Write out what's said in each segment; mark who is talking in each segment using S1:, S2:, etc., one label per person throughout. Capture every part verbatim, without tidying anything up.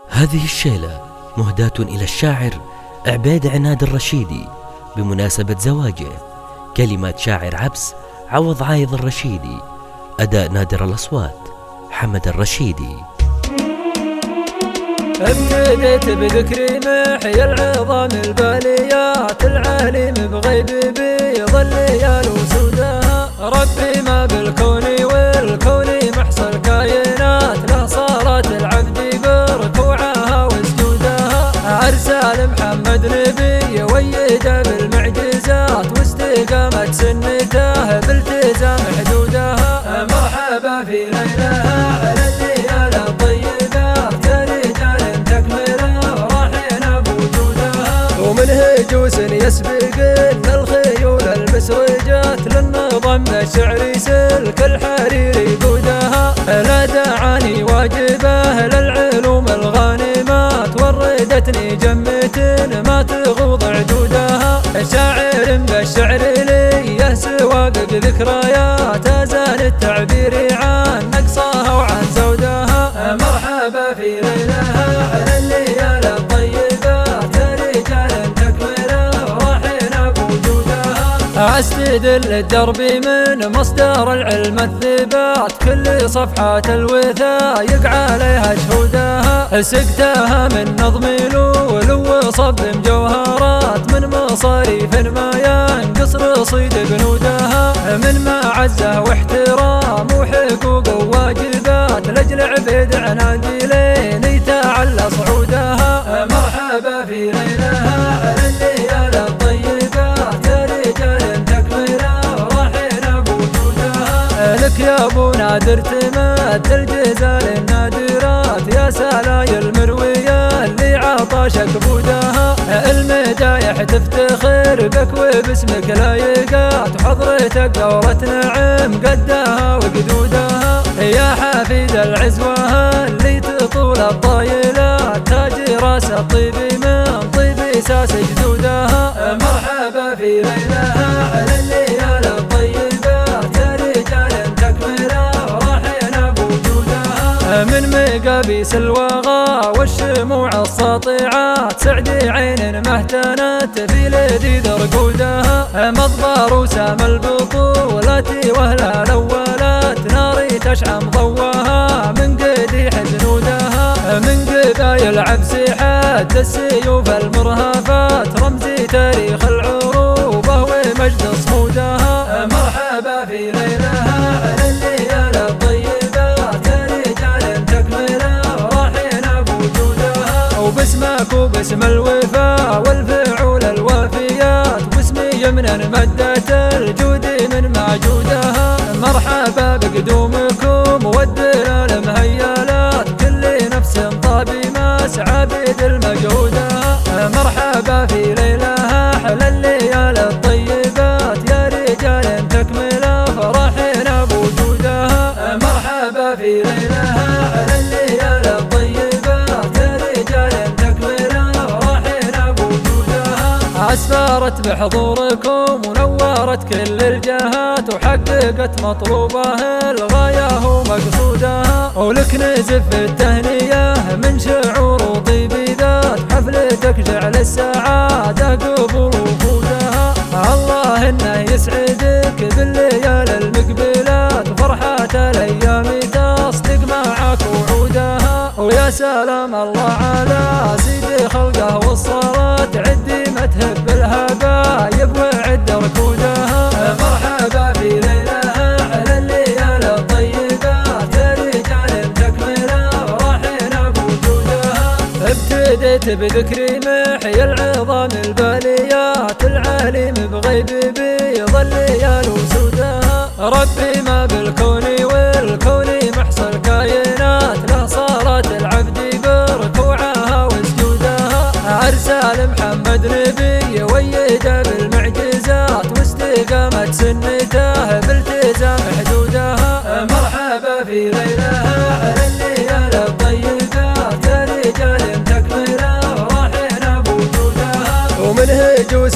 S1: هذه الشيلة مهداة إلى الشاعر عبيد عناد الرشيدي بمناسبة زواجه. كلمات شاعر عبس عوض عايض الرشيدي، أداء نادر الأصوات حمد الرشيدي.
S2: ابتديت بذكر محيا العظام الباليات، العالم بغيب بيض الليال وسودها. ربي ما بالكون والكون محصى الكائنات، له صارت العبد بركوعها وسجودها. أرسل محمد نبي ويده بالمعجزات، واستقامت سنته بالتزام حدودها. مرحبا في ليلها على الليالي الطيبات، يا رجال تكمله راحين بوجودها. ومن هجوس يسبقن الخيول المسرجات، للنظم الشعري سلك الحريري قودها. لا دعاني واجبه للعلوم الغانمات، وردتني جمة ما تغوض عدودها. شاعر بالشعر لي سواقق ذكريات، أزال التعبير عن نقصها وعن زودها. مرحبا في ليلها على الليالي الطيبات، يا رجال تكمله راحين بوجودها. استدل الدرب من مصدر العلم الثبات، كل صفحات الوثائق عليها شهودها. سقتها من نظم لولو وصب مجوهرات، من مصاريف ما ينقص رصيد بنودها. من معزه واحترام وحقوق وواجبات، لجل عبيد عنادي لين يتعلى صعودها. مرحبا في ليلها على الليالي الطيبات، يا رجال تكمله راحين بوجودها. لك يا ابو نادر تمد الجزال النادرات، يا سلاي المرويه اللي عطاشك بودها. المدايح تفتخر بك وباسمك لايقات، وحضرتك دورة نعم قدها وقدودها. يا حفيد العزوة اللي تطول الطايلات، تاج راس الطيب من طيب ساس جدودها. مرحبا في ليلها على الليالي الطيبات، يا رجال تكمله راحين بوجودها. من مقابيس الوغى والشموع الساطعات، سعدي عين مهتنت في لذيذ رقودها. مضبر وسام البطولات وهلا الاولات، ناري تشعم ضواها من قديح جنودها. من قبايل عبس حد السيوف المرهفات، رمزي تاريخ العروبه ومجد صمودها. مرحبا في ليلها على الليالي الطيبات، يا رجال تكمله راحين بوجودها. وباسمك وباسم الوفا والفعول الوافيات، واسمي يمنا مدت الجود من معجودها. مرحبا بقدومكم والدلال مهيالات، كل نفس طابي مسعى بدل مجهودها. مرحبا في ليلها احلى الليالي الطيبات، يا رجال تكمله راحين بوجودها. مرحبا في ليلها على الليالي الطيبات، يا رجال تكمله راحين بوجودها. اسفرت بحضوركم ونورت كل الجهات، وحققت مطلوبه الغايه ومقصودها. ولك نزف التهنئه من شعور وطيب ذات، حفلتك جعل السعاده قبول وفودها. الله انه يسعدك بالليالي المقبلات، وفرحات الايام تصدق معك وعودها. ويا سلام الله على سيدي خلقه والصلاه، عدي ما تهب الهبايب وعد ركودها. مرحبا في ليلها على الليالي الطيبات، يا رجال تكمله راحين بوجودها. ابتديت بذكر محيا العظام الباليات، العالم بغيب بيض الليال وسودها. ربي ما بالكون والكون محصى الكائنات، له صارت العبد بركوعها وسجودها. أرسل محمد نبي ويده بالمعجزات، واستقامت سنته بالتزام حدودها. مرحبا في ليلها على الليالي الطيبات، يا رجال تكمله راحين بوجودها. ومن هجوس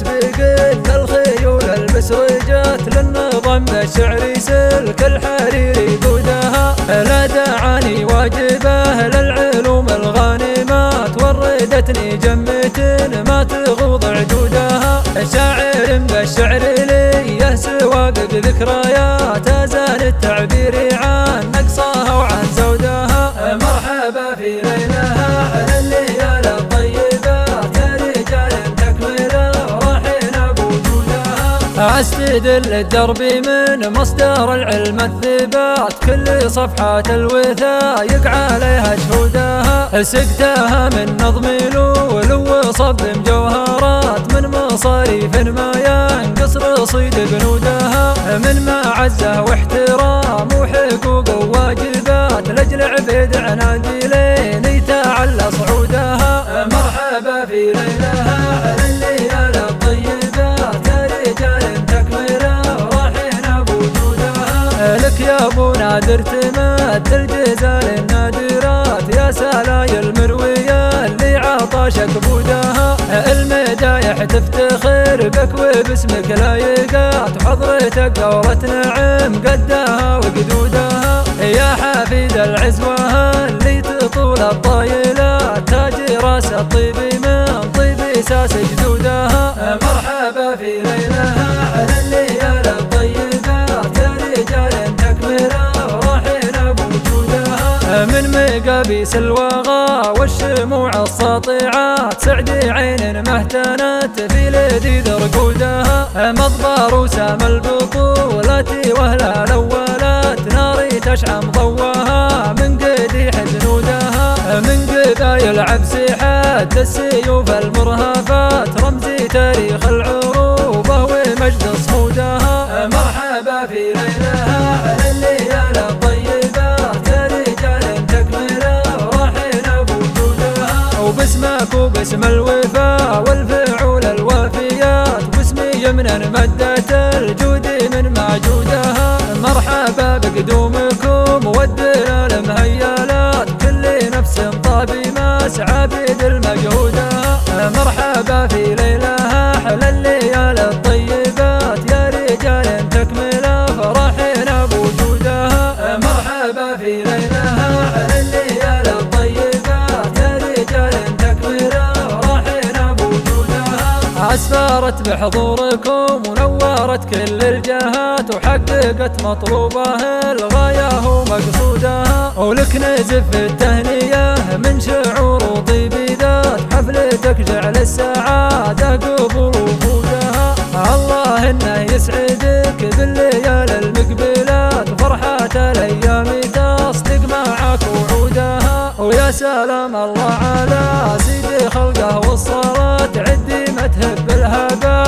S2: يسبقن الخيول المسرجات، للنظم الشعري سلك الحريري قودها. لا دعاني واجبه للعلوم الغانمات، الشعر لي يهسواق بذكريات أزال التعبير عن نقصها وعن زودها. مرحبا في ليلها على الليالي الطيبات يا رجال تكمل راحين بوجودها. استدل الدرب من مصدر العلم الثبات كل صفحات الوثائق عليها شهودها. سقتها من نظم لولو وصب مجوهرات من مصاريف ما ينقص رصيد بنودها. من معزه واحترام وحقوق وواجبات لاجل عبيد عناديلين يتعلى صعودها. مرحبا في ليلها على الليالي الطيبات يا رجال تكمل راحين بوجودها. لك يا ابو نادر تمد الجزال النادرات يا سلايل المرويه اللي عطاشك بودها. المدايح تفتخر بك وباسمك لايقات وحضرتك دورة نعم قدها وقدودها. يا حفيد العزوة اللي تطول الطايلات تاج راس الطيب من طيب ساس جدودها. مرحبا في ليلها على الليالي الطيبات يا رجال تكمل راحين بوجودها. من مقابيس الوغى والشموع الساطعات سعدي عين مهتنت في لذيذ رقودها. مضبر وسام البطولات وهلا الاولات ناري تشعم ضواها من قديح جنودها. من قبايل عبس حد السيوف المرهفات رمزي تاريخ العروبه ومجد صمودها. مرحبا في ليلها على الليالي الطيبات يا رجال تكمل راحين بوجودها. وباسمك وباسم الوفا والفعول الوافيات واسمي يمنا مدت الجود من معجودها. مرحبا بقدومكم والدلال مهيالات كل نفس طابي مسعى بذل مجهودها. مرحبا في ليلها احلى الليالي الطيبات يا رجال تكمل فرحين بوجودها. مرحبا في ليلها على الليالي الطيبات يا رجال تكمل راحين بوجودها. اسفرت بحضوركم ونورت كل الجهات وحققت مطلوبها الغايه ومقصودها. ولك نزف التهنئه من شعور وطيب ذات حفلتك جعل السعاده قبول وفودها. الله انه يسعدك بالليالي المقبلات وفرحات الايام تصدق معك وعودها. ويا سلام الله على سيدي خلقه والصلاه عدي ما تهب الهبات